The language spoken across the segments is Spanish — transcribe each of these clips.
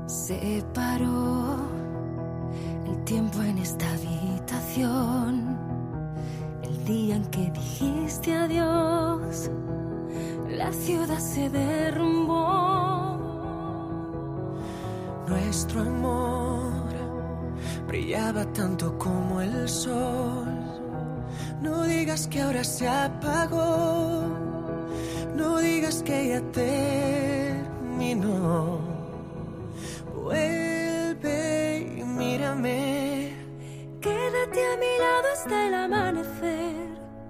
Se paró el tiempo en esta habitación, el día en que dijiste adiós, la ciudad se derrumbó. Nuestro amor brillaba tanto como el sol. No digas que ahora se apagó, no digas que ya terminó. Vuelve y mírame, quédate a mi lado hasta el amanecer.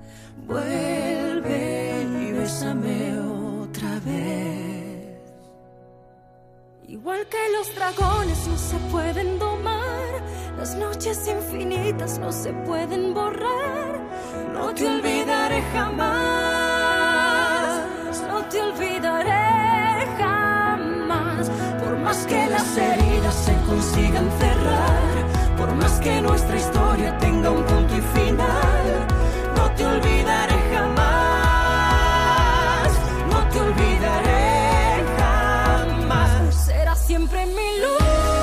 Vuelve y bésame otra vez. Igual que los dragones no se pueden domar, las noches infinitas no se pueden borrar. No te olvidaré jamás, no te olvidaré jamás. Por más que las heridas se consigan cerrar, por más que nuestra historia tenga un punto y final, no te olvidaré jamás, no te olvidaré jamás. Será siempre mi luz.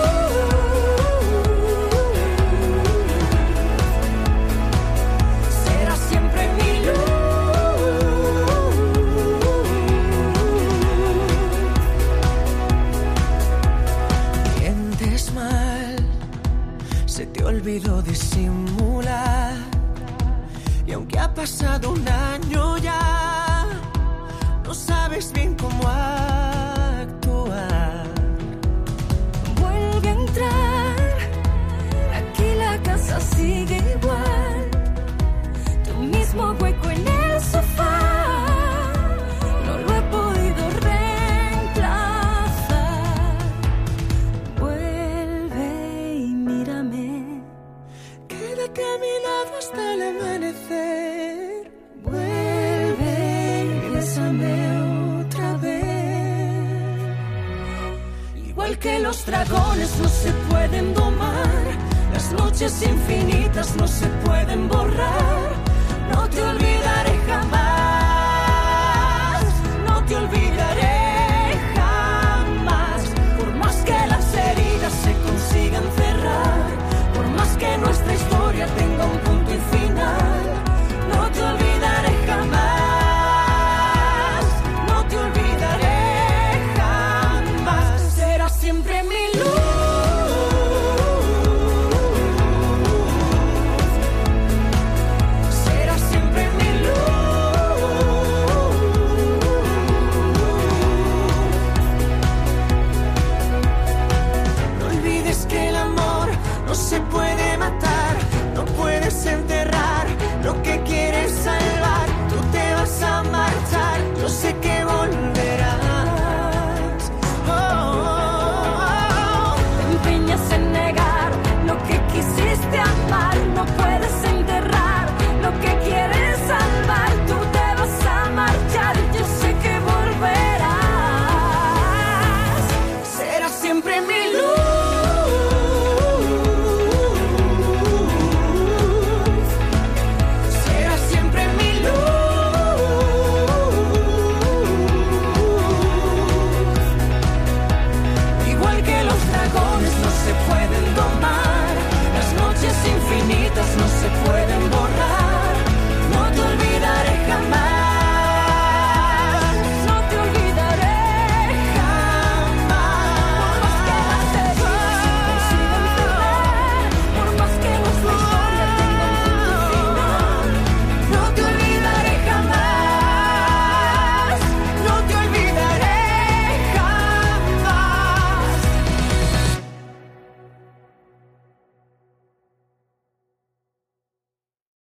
Olvidó disimular, y aunque ha pasado un año ya, no sabes bien cómo actuar. Vuelve a entrar, aquí la casa sigue igual, tu mismo hueco en el sofá, no lo he podido reemplazar. Vuelve y mírame, quédate a mi lado hasta el amanecer. Vuelve y bésame otra vez. Igual que los dragones no se pueden domar, las noches infinitas no se pueden borrar. No te olvides